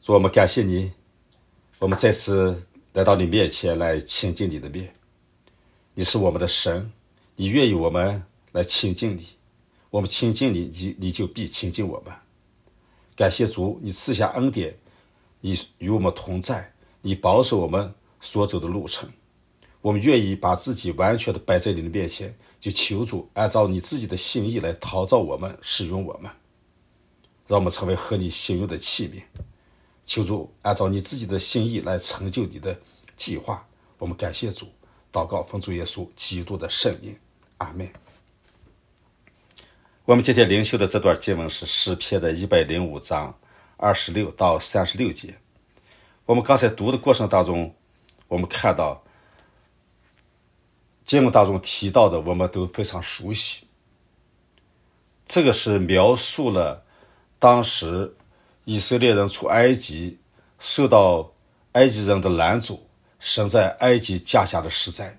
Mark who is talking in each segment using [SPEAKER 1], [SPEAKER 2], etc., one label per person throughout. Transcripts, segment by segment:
[SPEAKER 1] 主，我们感谢你，我们再次来到你面前来亲近你的面。你是我们的神，你愿意我们来亲近你，我们亲近你，你就必亲近我们。感谢主，你赐下恩典，你与我们同在，你保守我们所走的路程。我们愿意把自己完全的摆在你的面前，就求主按照你自己的心意来陶造我们，使用我们，让我们成为合你心用的器皿。求主按照你自己的心意来成就你的计划。我们感谢主，祷告奉主耶稣基督的圣名，阿们。我们今天灵修的这段经文是诗篇的105章26到36节。我们刚才读的过程当中，我们看到经文当中提到的我们都非常熟悉。这个是描述了当时以色列人出埃及，受到埃及人的拦阻，生在埃及降下的实在。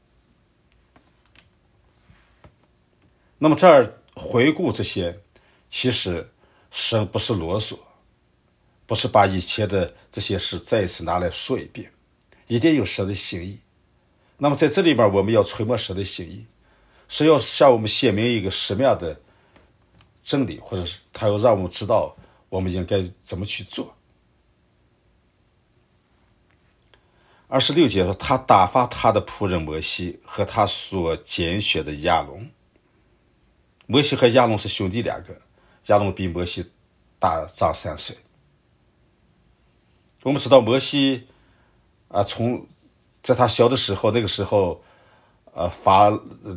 [SPEAKER 1] 那么这儿回顾这些，其实神不是啰嗦，不是把以前的这些事再一次拿来说一遍，一定有神的心意。那么在这里边我们要揣摩神的心意，是要向我们显明一个什么样的真理，或者是他要让我们知道我们应该怎么去做。26节说，他打发他的仆人摩西和他所拣选的亚伦。摩西和亚伦是兄弟两个，亚伦比摩西大长3岁。我们知道摩西在他小的时候，那个时候法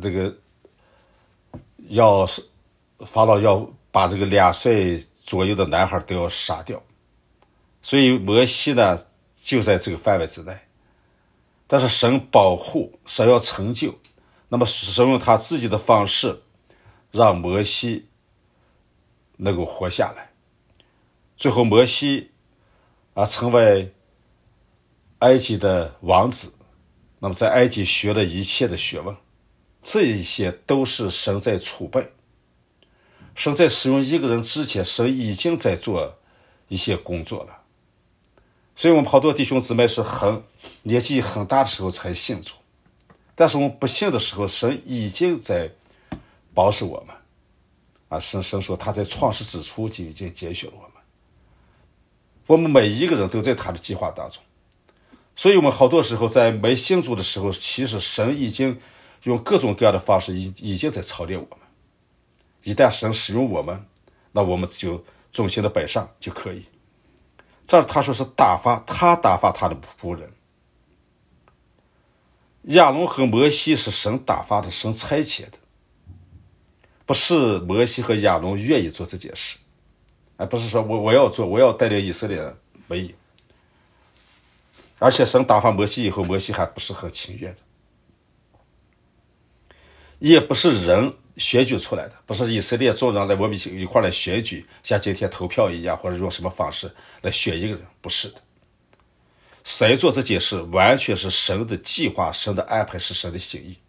[SPEAKER 1] 老要把这个2岁左右的男孩都要杀掉，所以摩西呢就在这个范围之内。但是神保护，神要成就，那么神用他自己的方式让摩西能够活下来。最后摩西成为埃及的王子，那么在埃及学了一切的学问，这一些都是神在储备。神在使用一个人之前，神已经在做一些工作了。所以我们好多弟兄姊妹是年纪很大的时候才信主，但是我们不信的时候，神已经在保守我们。神说他在创世之初就已经拣选了我们，我们每一个人都在他的计划当中。所以我们好多时候在没信主的时候，其实神已经用各种各样的方式已经在操练我们。一旦神使用我们，那我们就忠心的摆上就可以。这儿他说是他打发他的仆人。亚伦和摩西是神打发的，神差遣的，不是摩西和亚伦愿意做这件事，不是说我要做，我要带领以色列人，没有。而且神打发摩西以后，摩西还不是很情愿的，也不是人选举出来的，不是以色列众人来我们一块来选举，像今天投票一样，或者用什么方式来选一个人，不是的。谁做这件事完全是神的计划，神的安排，是神的心意。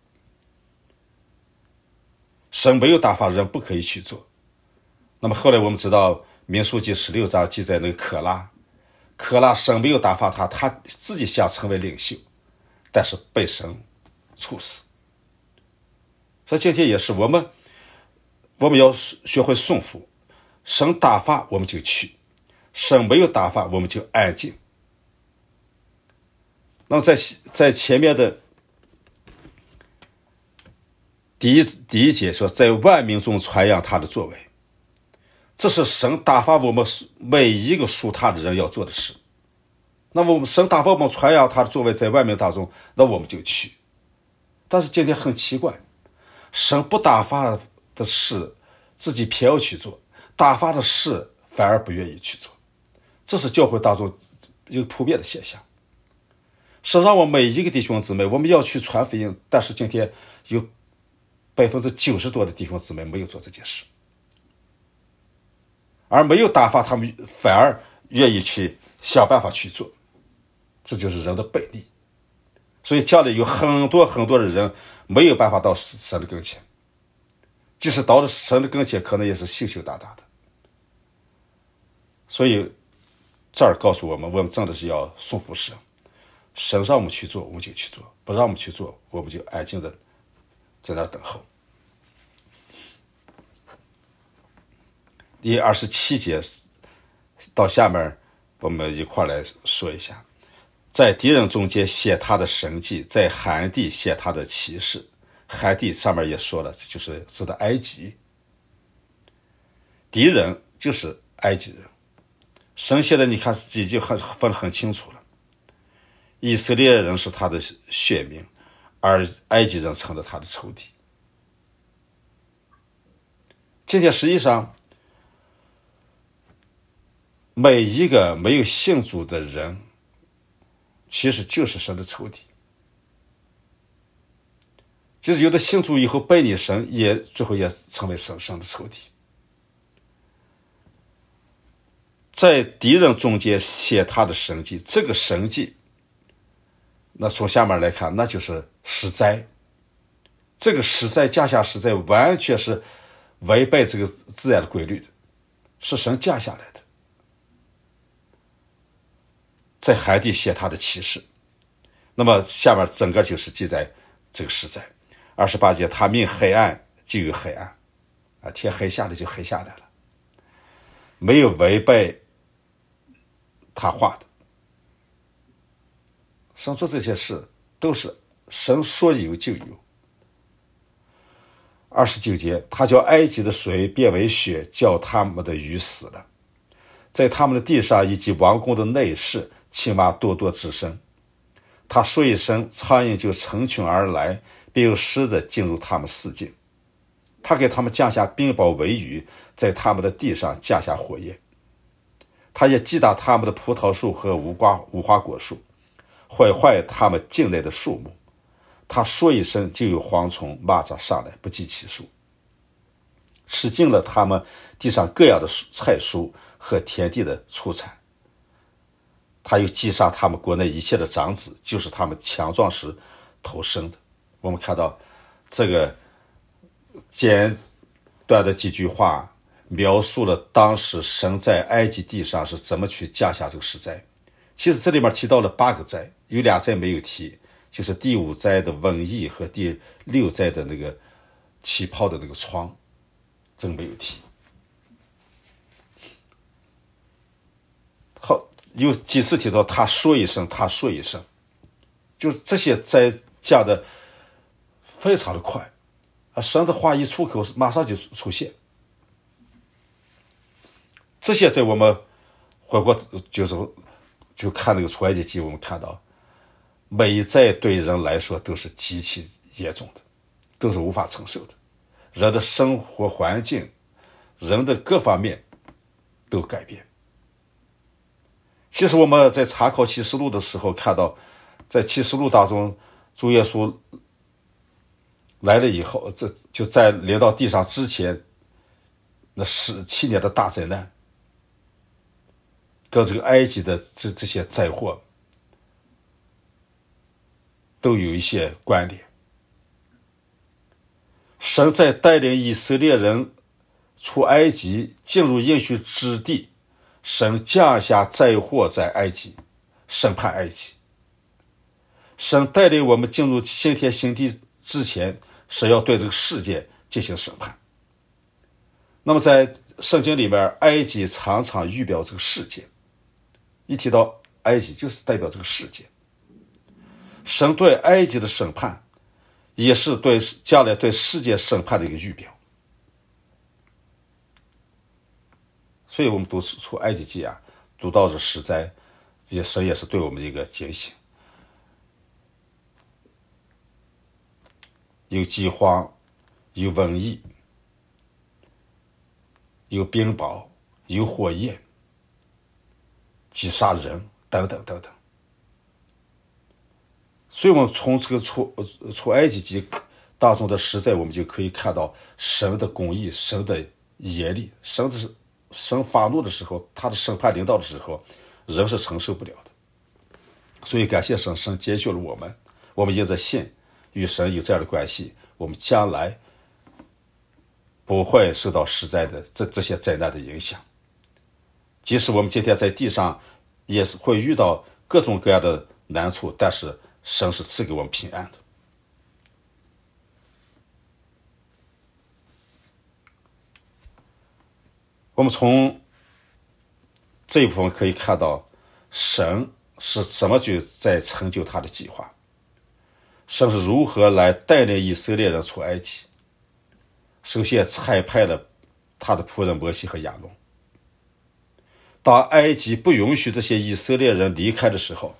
[SPEAKER 1] 神没有打发人不可以去做。那么后来我们知道民数记16章记载那个可拉，神没有打发他自己想成为领袖，但是被神处死。所以今天也是我们要学会顺服，神打发我们就去，神没有打发我们就安静。那么在前面的第一节说，在万民中传扬他的作为，这是神打发我们每一个属他的人要做的事。那么神打发我们传扬他的作为在万民当中，那我们就去。但是今天很奇怪，神不打发的事自己偏要去做，打发的事反而不愿意去做，这是教会当中一个普遍的现象。神让我每一个弟兄姊妹我们要去传福音，但是今天有90%多的弟兄姊妹没有做这件事，而没有打发他们反而愿意去想办法去做，这就是人的悖逆。所以家里有很多很多的人没有办法到神的跟前，即使到了神的跟前，可能也是羞羞答答的。所以这儿告诉我们，我们真的是要顺服神，神让我们去做，我们就去做；不让我们去做，我们就安静的在那儿等候。第27节到下面，我们一块来说一下，在敌人中间写他的神迹，在寒地写他的奇事。寒地上面也说了，就是指的埃及，敌人就是埃及人。神写的你看已经分得很清楚了，以色列人是他的选民，而埃及人成了他的仇敌。今天实际上每一个没有信主的人其实就是神的仇敌，就是有的信主以后背逆神，最后也成为神的仇敌。在敌人中间写他的神迹，这个神迹那从下面来看，那就是十灾。这个十灾降下十灾完全是违背这个自然的规律的，是神降下来的。在海底写他的启示，那么下面整个就是记载这个十灾。28节，他命黑暗就有黑暗，天黑下来就黑下来了，没有违背他话的。神做这些事都是神说有就有。29节，他叫埃及的水变为血，叫他们的鱼死了，在他们的地上以及王宫的内室，青蛙多多滋生。他说一声，苍蝇就成群而来，并有狮子进入他们四境。他给他们降下冰雹为雨，在他们的地上降下火焰。他也击打他们的葡萄树和无花果树，毁坏他们境内的树木。他说一声，就有蝗虫蚂蚱上来，不计其数，吃尽了他们地上各样的菜蔬和田地的出产。他又击杀他们国内一切的长子，就是他们强壮时头生的。我们看到这个简短的几句话描述了当时神在埃及地上是怎么去降下这个十灾。其实这里面提到了8个灾，有2灾没有提，就是第5灾的瘟疫和第6灾的那个起泡的那个疮，这个没有提。好，有几次提到他说一声，他说一声，就是这些灾降的非常的快，神的话一出口马上就出现。这些在我们回过就看那个出埃及记，我们看到每一灾对人来说都是极其严重的，都是无法承受的，人的生活环境，人的各方面都改变。其实我们在查考启示录的时候看到，在启示录当中，主耶稣来了以后，这就在临到地上之前，那17年的大灾难，跟这个埃及的这些灾祸都有一些关联。神在带领以色列人出埃及，进入应许之地，神降下灾祸在埃及，审判埃及。神带领我们进入新天新地之前，是要对这个世界进行审判。那么在圣经里面，埃及常常预表这个世界，一提到埃及就是代表这个世界。神对埃及的审判也是对将来对世界审判的一个预表。所以我们读出埃及记啊，读到这十灾，神也是对我们的一个警醒。有饥荒，有瘟疫，有冰雹，有火焰，击杀人等等等等。所以我们从这个出埃及记当中的十灾，我们就可以看到神的公义，神的严厉，神发怒的时候，他的审判临到的时候，人是承受不了的。所以感谢神，神接续了我们，我们因着信与神有这样的关系，我们将来不会受到实在的这些灾难的影响。即使我们今天在地上也是会遇到各种各样的难处，但是神是赐给我们平安的。我们从这一部分可以看到，神是怎么去在成就他的计划，神是如何来带领以色列人出埃及。首先差派了他的仆人摩西和亚伦。当埃及不允许这些以色列人离开的时候，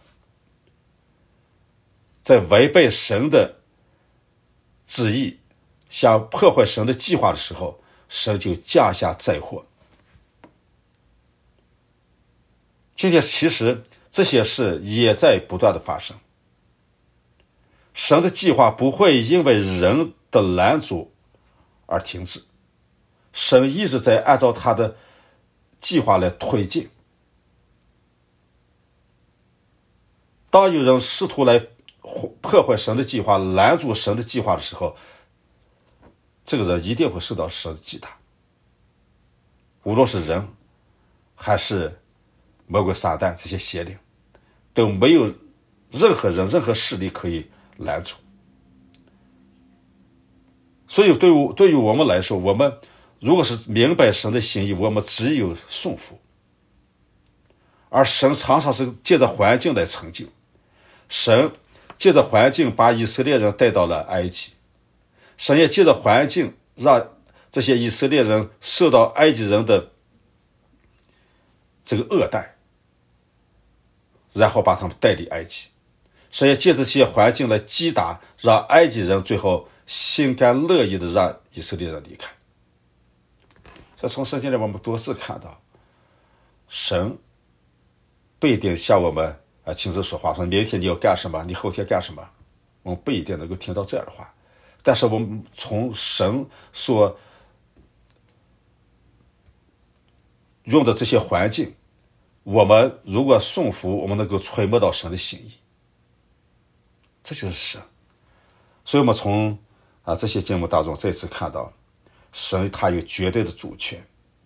[SPEAKER 1] 在违背神的旨意，想破坏神的计划的时候，神就降下灾祸。今天其实这些事也在不断的发生。神的计划不会因为人的拦阻而停止，神一直在按照他的计划来推进。当有人试图来破坏神的计划，拦阻神的计划的时候，这个人一定会受到神的击打。无论是人还是魔鬼撒旦这些邪灵，都没有任何人任何势力可以拦阻。所以对于我们来说，我们如果是明白神的心意，我们只有顺服。而神常常是借着环境来成就。神借着环境把以色列人带到了埃及，神也借着环境让这些以色列人受到埃及人的这个恶待，然后把他们带离埃及。神也借这些环境来击打，让埃及人最后心甘乐意的让以色列人离开。所以从圣经里我们多次看到，神不一定向我们亲自说话，说明天你要干什么，你后天干什么，我们不一定能够听到这样的话。但是我们从神所用的这些环境，我们如果顺服，我们能够揣摩到神的心意，这就是神。所以我们从这些节目当中再次看到，神他有绝对的主权，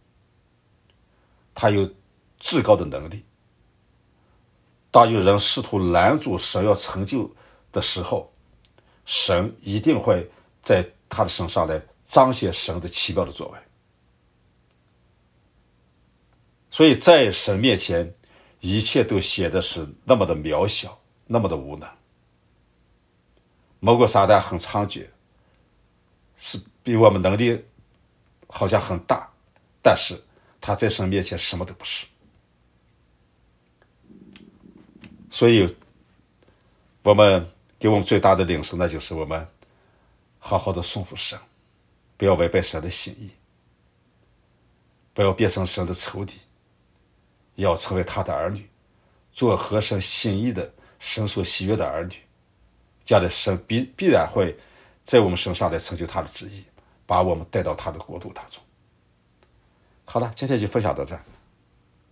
[SPEAKER 1] 他有至高的能力。当有人试图拦阻神要成就的时候，神一定会在他的身上来彰显神的奇妙的作为。所以在神面前，一切都显得是那么的渺小，那么的无能。魔鬼撒旦很猖獗，是比我们能力好像很大，但是他在神面前什么都不是。所以我们给我们最大的领受，那就是我们好好的顺服神，不要违背神的心意，不要变成神的仇敌，要成为他的儿女，做合神心意的神所喜悦的儿女。这样的神必然会在我们身上来成就他的旨意，把我们带到他的国度当中。好了，今天就分享到这儿。